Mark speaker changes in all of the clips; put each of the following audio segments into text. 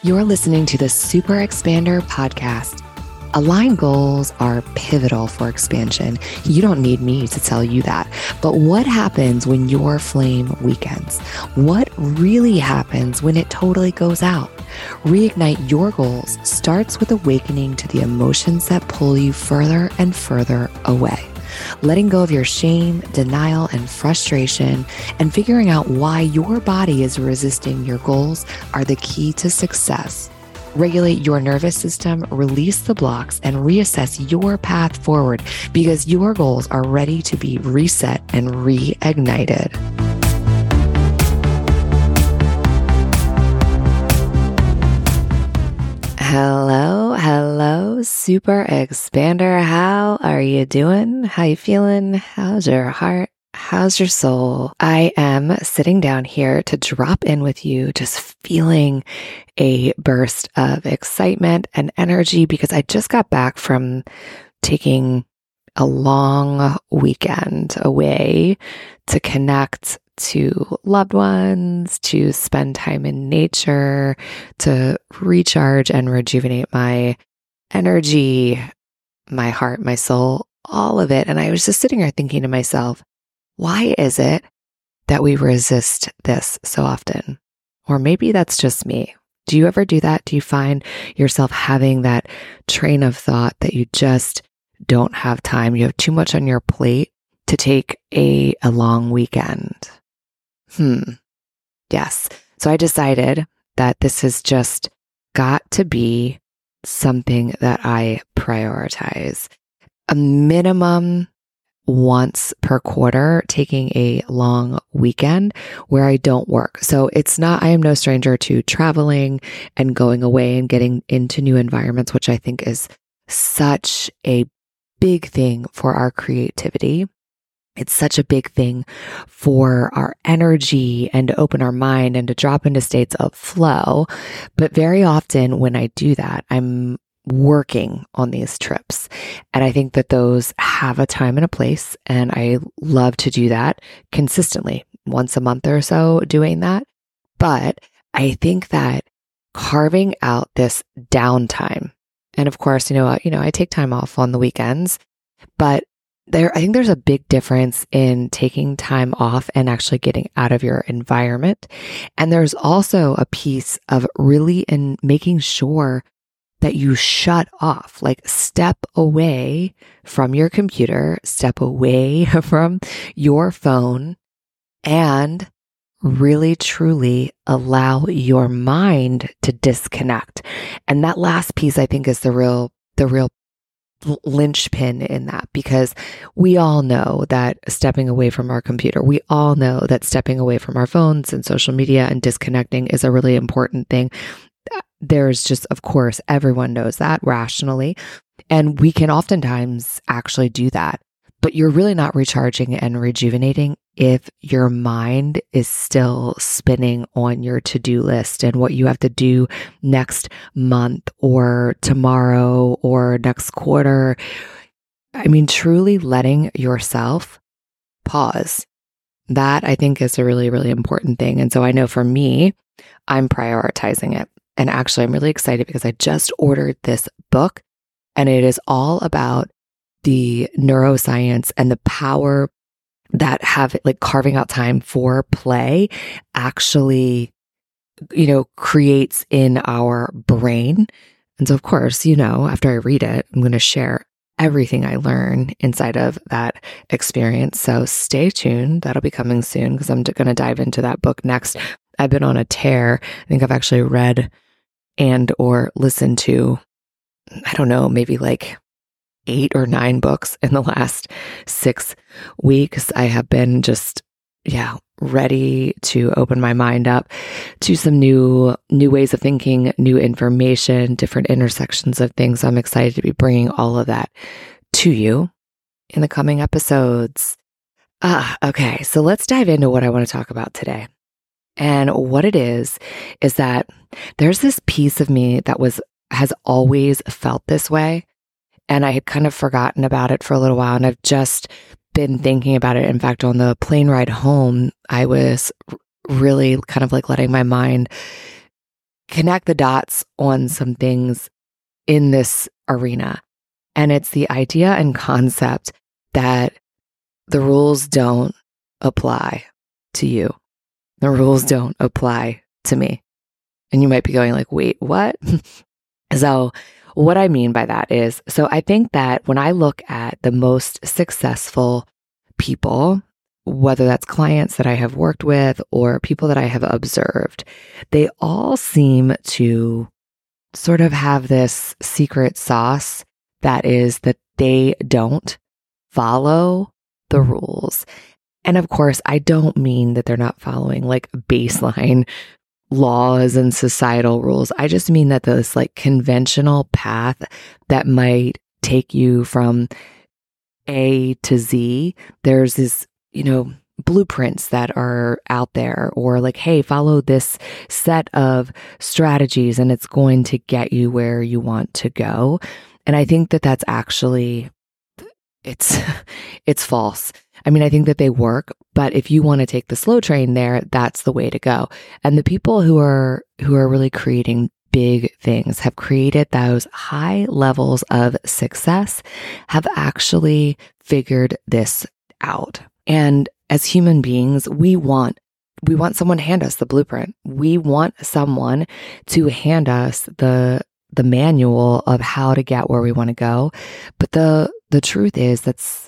Speaker 1: You're listening to the Super Expander podcast. Aligned goals are pivotal for expansion. You don't need me to tell you that. But what happens when your flame weakens? What really happens when it totally goes out? Reignite your goals starts with awakening to the emotions that pull you further and further away. Letting go of your shame, denial, and frustration, and figuring out why your body is resisting your goals are the key to success. Regulate your nervous system, release the blocks, and reassess your path forward because your goals are ready to be reset and reignited. Hello, Super Expander. How are you doing? How you feeling? How's your heart? How's your soul? I am sitting down here to drop in with you, just feeling a burst of excitement and energy because I just got back from taking a long weekend away to connect to loved ones, to spend time in nature, to recharge and rejuvenate my energy, my heart, my soul, all of it. And I was just sitting here thinking to myself, why is it that we resist this so often? Or maybe that's just me. Do you ever do that? Do you find yourself having that train of thought that you just don't have time? You have too much on your plate to take a long weekend. Yes. So I decided that this has just got to be something that I prioritize. A minimum once per quarter, taking a long weekend where I don't work. So I am no stranger to traveling and going away and getting into new environments, which I think is such a big thing for our creativity. It's such a big thing for our energy and to open our mind and to drop into states of flow. But very often when I do that, I'm working on these trips. And I think that those have a time and a place. And I love to do that consistently, once a month or so doing that. But I think that carving out this downtime, and of course, I take time off on the weekends, but I think there's a big difference in taking time off and actually getting out of your environment. And there's also a piece of really in making sure that you shut off, like step away from your computer, step away from your phone, and really truly allow your mind to disconnect. And that last piece, I think, is the real linchpin in that, because we all know that stepping away from our computer, we all know that stepping away from our phones and social media and disconnecting is a really important thing. There's just, of course, everyone knows that rationally, and we can oftentimes actually do that, but you're really not recharging and rejuvenating if your mind is still spinning on your to-do list and what you have to do next month or tomorrow or next quarter. I mean, truly letting yourself pause. That I think is a really, really important thing. And so I know for me, I'm prioritizing it. And actually, I'm really excited because I just ordered this book, and it is all about the neuroscience and the power that carving out time for play actually, creates in our brain. And so, of course, after I read it, I'm going to share everything I learn inside of that experience. So stay tuned. That'll be coming soon because I'm going to dive into that book next. I've been on a tear. I think I've actually read and or listened to, I don't know, maybe like 8 or 9 books in the last 6 weeks. I have been just, ready to open my mind up to some new ways of thinking, new information, different intersections of things. I'm excited to be bringing all of that to you in the coming episodes. Okay, so let's dive into what I want to talk about today. And what it is that there's this piece of me that has always felt this way. And I had kind of forgotten about it for a little while. And I've just been thinking about it. In fact, on the plane ride home, I was really kind of like letting my mind connect the dots on some things in this arena. And it's the idea and concept that the rules don't apply to you. The rules don't apply to me. And you might be going like, wait, what? So what I mean by that is, so I think that when I look at the most successful people, whether that's clients that I have worked with or people that I have observed, they all seem to sort of have this secret sauce that is that they don't follow the rules. And of course, I don't mean that they're not following like baseline laws and societal rules. I just mean that this like conventional path that might take you from A to Z, there's this, blueprints that are out there, or like, hey, follow this set of strategies and it's going to get you where you want to go. And I think that that's actually, it's false. I mean, I think that they work, but if you want to take the slow train there, that's the way to go. And the people who are really creating big things, have created those high levels of success, have actually figured this out. And as human beings, we want someone to hand us the blueprint. We want someone to hand us the manual of how to get where we want to go. But the truth is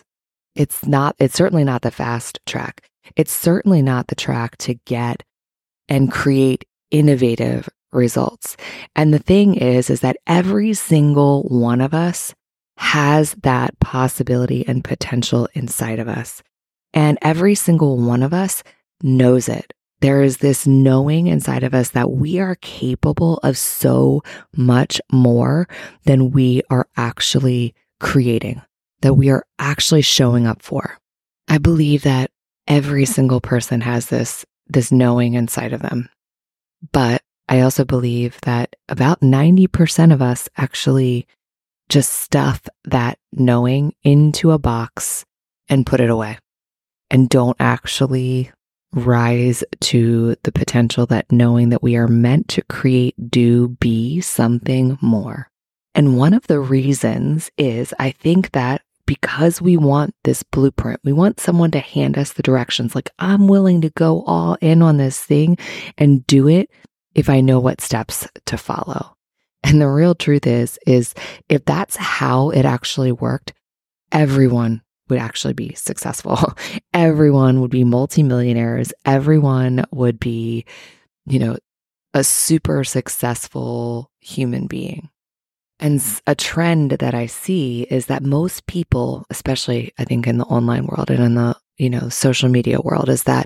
Speaker 1: it's certainly not the fast track. It's certainly not the track to get and create innovative results. And the thing is that every single one of us has that possibility and potential inside of us. And every single one of us knows it. There is this knowing inside of us that we are capable of so much more than we are actually creating, that we are actually showing up for. I believe that every single person has this knowing inside of them. But I also believe that about 90% of us actually just stuff that knowing into a box and put it away, and don't actually rise to the potential that knowing that we are meant to create, do, be something more. And one of the reasons is, I think that because we want this blueprint, we want someone to hand us the directions. Like, I'm willing to go all in on this thing and do it if I know what steps to follow. And the real truth is if that's how it actually worked, everyone would actually be successful. Everyone would be multimillionaires. Everyone would be, a super successful human being. And a trend that I see is that most people, especially I think in the online world and in the, social media world, is that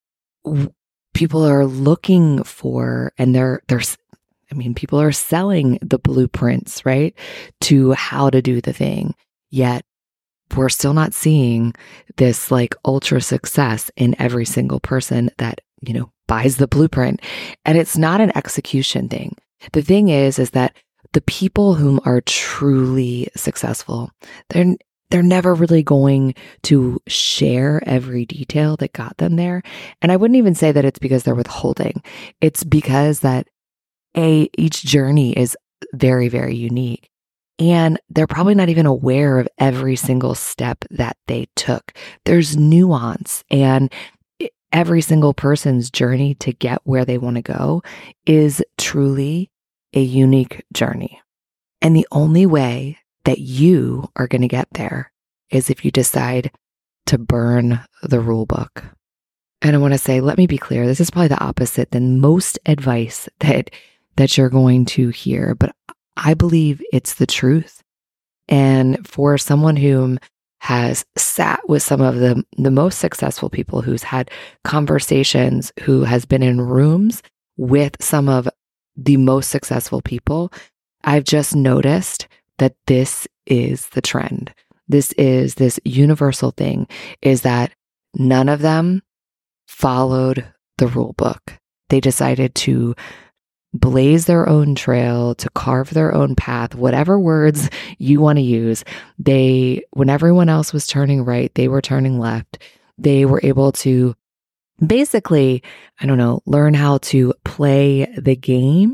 Speaker 1: people are looking for, and people are selling the blueprints, right, to how to do the thing. Yet we're still not seeing this like ultra success in every single person that, buys the blueprint. And it's not an execution thing. The thing is that the people whom are truly successful, they're never really going to share every detail that got them there. And I wouldn't even say that it's because they're withholding. It's because that each journey is very, very unique. And they're probably not even aware of every single step that they took. There's nuance, and every single person's journey to get where they want to go is truly a unique journey. And the only way that you are going to get there is if you decide to burn the rule book. And I want to say, let me be clear, this is probably the opposite than most advice that you're going to hear, but I believe it's the truth. And for someone who has sat with some of the most successful people, who's had conversations, who has been in rooms with some of the most successful people, I've just noticed that this is the trend. This is this universal thing, is that none of them followed the rule book. They decided to blaze their own trail, to carve their own path, whatever words you want to use. When everyone else was turning right, they were turning left. They were able to basically, learn how to play the game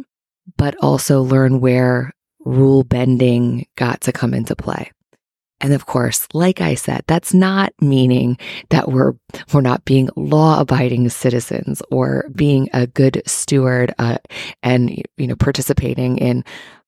Speaker 1: but also learn where rule bending got to come into play. And of course, like I said, that's not meaning that we're not being law-abiding citizens or being a good steward and participating in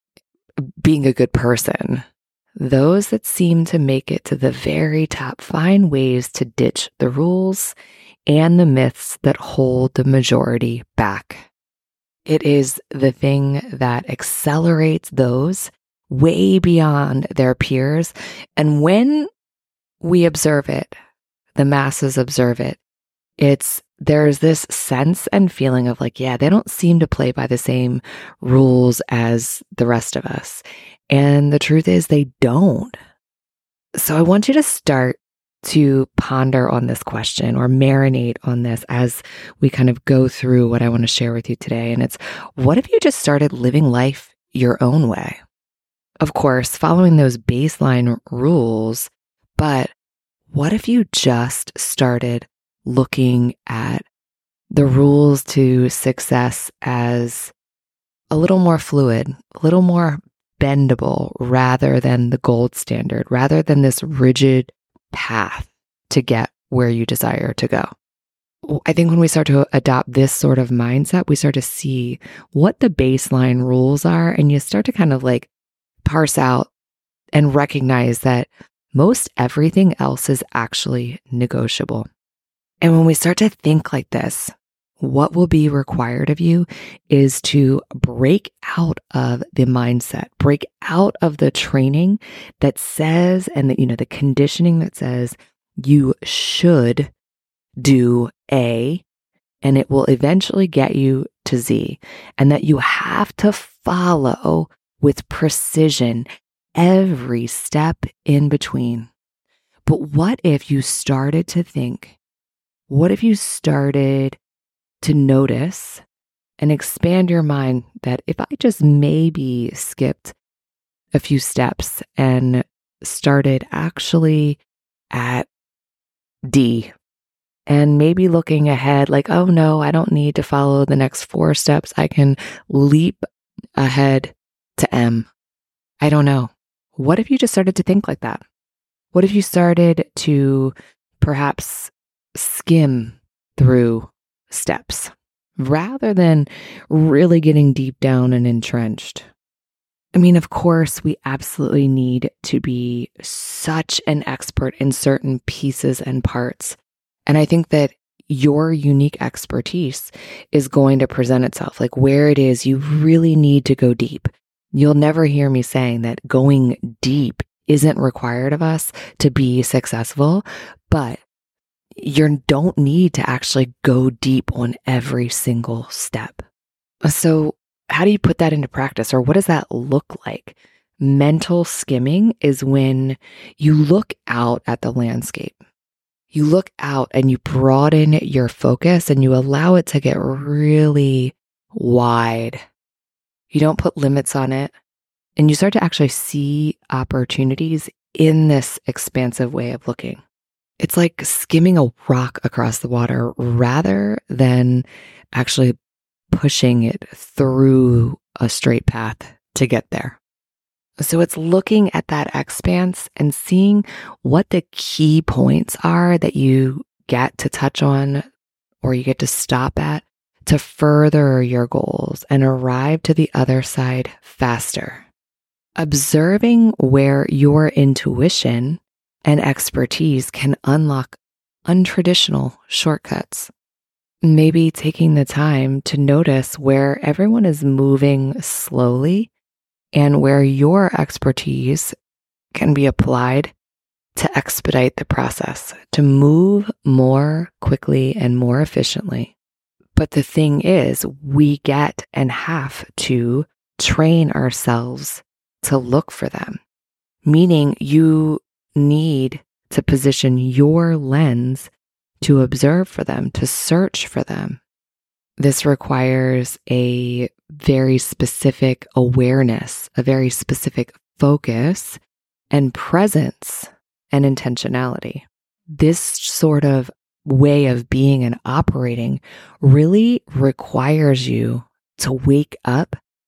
Speaker 1: being a good person. Those that seem to make it to the very top find ways to ditch the rules and the myths that hold the majority back. It is the thing that accelerates those way beyond their peers. And when we observe it, the masses observe it, there's this sense and feeling of like, yeah, they don't seem to play by the same rules as the rest of us. And the truth is they don't. So I want you to start to ponder on this question or marinate on this as we kind of go through what I want to share with you today. And it's, what if you just started living life your own way? Of course, following those baseline rules, but what if you just started looking at the rules to success as a little more fluid, a little more bendable, rather than the gold standard, rather than this rigid path to get where you desire to go? I think when we start to adopt this sort of mindset, we start to see what the baseline rules are, and you start to kind of like parse out and recognize that most everything else is actually negotiable. And when we start to think like this, what will be required of you is to break out of the mindset, break out of the training that says, and the conditioning that says you should do A, and it will eventually get you to Z, and that you have to follow with precision every step in between. But what if you started to think, what if you started to notice and expand your mind that if I just maybe skipped a few steps and started actually at D, and maybe looking ahead like, oh no, I don't need to follow the next 4 steps. I can leap ahead to M. I don't know. What if you just started to think like that? What if you started to perhaps skim through steps rather than really getting deep down and entrenched? I mean, of course, we absolutely need to be such an expert in certain pieces and parts. And I think that your unique expertise is going to present itself, like where it is you really need to go deep. You'll never hear me saying that going deep isn't required of us to be successful, but you don't need to actually go deep on every single step. So how do you put that into practice, or what does that look like? Mental skimming is when you look out at the landscape. You look out and you broaden your focus and you allow it to get really wide. You don't put limits on it, and you start to actually see opportunities in this expansive way of looking. It's like skimming a rock across the water rather than actually pushing it through a straight path to get there. So it's looking at that expanse and seeing what the key points are that you get to touch on or you get to stop at to further your goals and arrive to the other side faster. Observing where your intuition and expertise can unlock untraditional shortcuts. Maybe taking the time to notice where everyone is moving slowly and where your expertise can be applied to expedite the process, to move more quickly and more efficiently. But the thing is, we get and have to train ourselves to look for them, meaning you need to position your lens to observe for them, to search for them. This requires a very specific awareness, a very specific focus and presence and intentionality. This sort of way of being and operating really requires you to wake up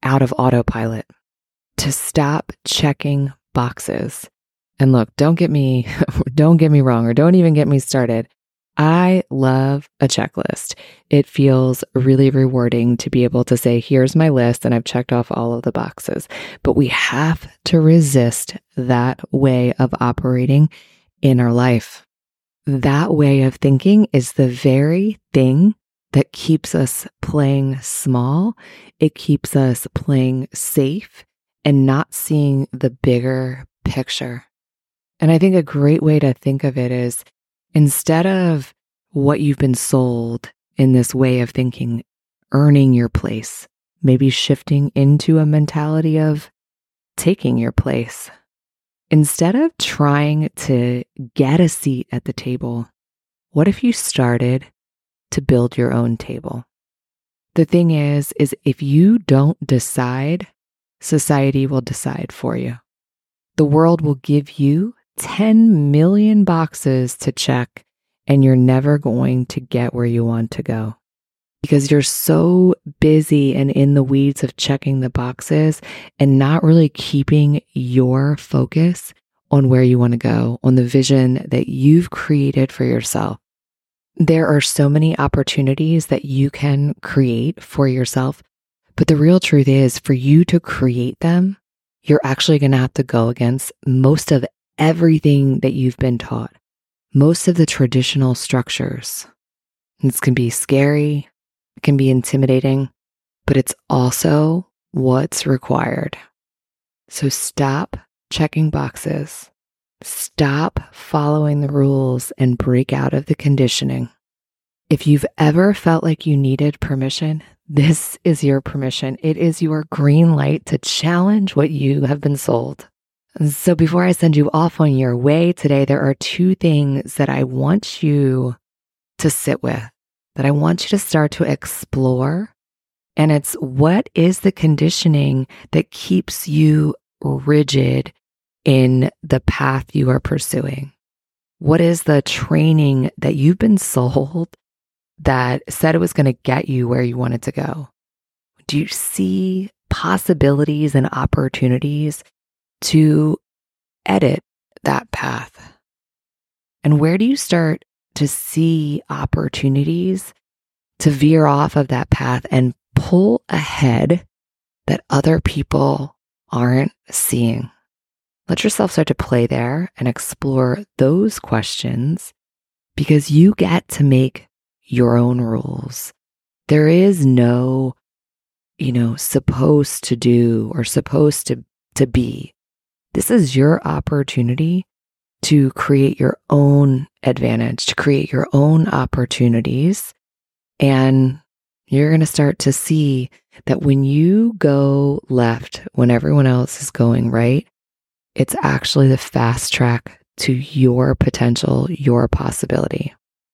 Speaker 1: out of autopilot, to stop checking boxes. And look, don't get me wrong, or don't even get me started. I love a checklist. It feels really rewarding to be able to say, here's my list and I've checked off all of the boxes. But we have to resist that way of operating in our life. That way of thinking is the very thing that keeps us playing small. It keeps us playing safe and not seeing the bigger picture. And I think a great way to think of it is, instead of what you've been sold in this way of thinking, earning your place, maybe shifting into a mentality of taking your place. Instead of trying to get a seat at the table, what if you started to build your own table? The thing is if you don't decide, society will decide for you. The world will give you 10 million boxes to check, and you're never going to get where you want to go because you're so busy and in the weeds of checking the boxes and not really keeping your focus on where you want to go, on the vision that you've created for yourself. There are so many opportunities that you can create for yourself, but the real truth is, for you to create them, you're actually going to have to go against most of everything that you've been taught, most of the traditional structures. This can be scary, it can be intimidating, but it's also what's required. So stop checking boxes, stop following the rules, and break out of the conditioning. If you've ever felt like you needed permission, this is your permission. It is your green light to challenge what you have been sold. So before I send you off on your way today, there are two things that I want you to sit with, that I want you to start to explore. And it's, what is the conditioning that keeps you rigid in the path you are pursuing? What is the training that you've been sold that said it was going to get you where you wanted to go? Do you see possibilities and opportunities to edit that path? And where do you start to see opportunities to veer off of that path and pull ahead that other people aren't seeing? Let yourself start to play there and explore those questions, because you get to make your own rules. There is no, supposed to do or supposed to be. This is your opportunity to create your own advantage, to create your own opportunities. And you're going to start to see that when you go left, when everyone else is going right, it's actually the fast track to your potential, your possibility.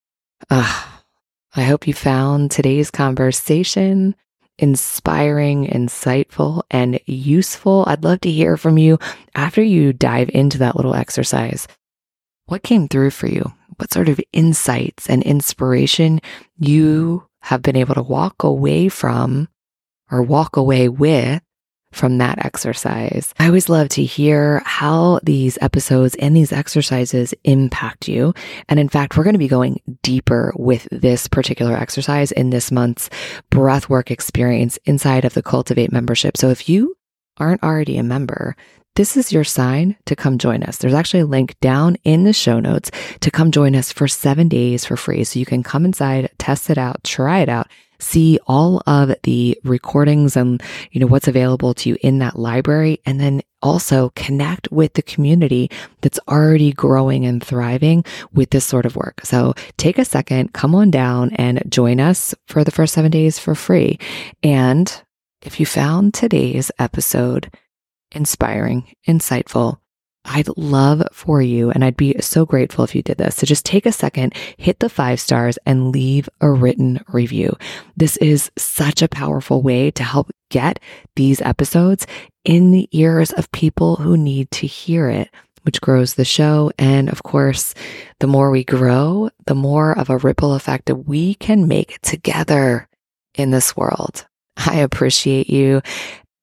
Speaker 1: I hope you found today's conversation inspiring, insightful, and useful. I'd love to hear from you after you dive into that little exercise. What came through for you? What sort of insights and inspiration you have been able to walk away from or walk away with from that exercise? I always love to hear how these episodes and these exercises impact you. And in fact, we're going to be going deeper with this particular exercise in this month's breathwork experience inside of the Cultivate membership. So if you aren't already a member, this is your sign to come join us. There's actually a link down in the show notes to come join us for 7 days for free. So you can come inside, test it out, try it out, see all of the recordings and, what's available to you in that library, and then also connect with the community that's already growing and thriving with this sort of work. So take a second, come on down and join us for the first 7 days for free. And if you found today's episode inspiring, insightful, I'd love for you, and I'd be so grateful if you did this, so just take a second, hit the 5 stars, and leave a written review. This is such a powerful way to help get these episodes in the ears of people who need to hear it, which grows the show. And of course, the more we grow, the more of a ripple effect that we can make together in this world. I appreciate you.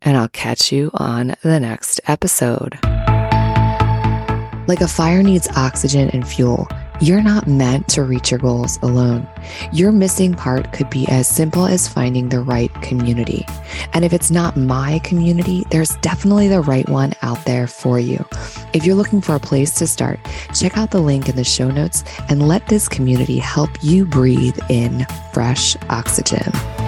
Speaker 1: and I'll catch you on the next episode. Like a fire needs oxygen and fuel, you're not meant to reach your goals alone. Your missing part could be as simple as finding the right community. And if it's not my community, there's definitely the right one out there for you. If you're looking for a place to start, check out the link in the show notes and let this community help you breathe in fresh oxygen.